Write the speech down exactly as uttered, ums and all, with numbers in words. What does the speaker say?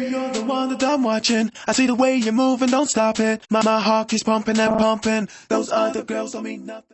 Baby, you're the one that I'm watching. I see the way you're moving, don't stop it. My, my heart keeps pumping and pumping. Those other girls don't mean nothing.